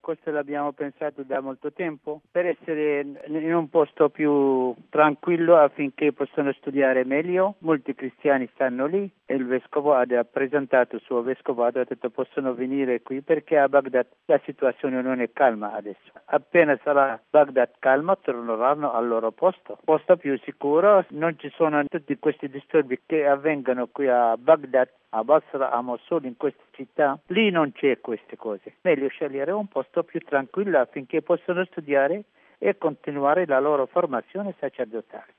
Questo l'abbiamo pensato da molto tempo, per essere in un posto più tranquillo affinché possano studiare meglio. Molti cristiani stanno lì e il vescovo ha presentato il suo vescovato, ha detto possono venire qui perché a Baghdad la situazione non è calma adesso. Appena sarà Baghdad calma torneranno al loro posto più sicuro, non ci sono tutti questi disturbi che avvengono qui a Baghdad, a Basra, a Mosul, in queste città. Lì non c'è queste cose. Meglio scegliere un posto più tranquillo affinché possano studiare e continuare la loro formazione sacerdotale.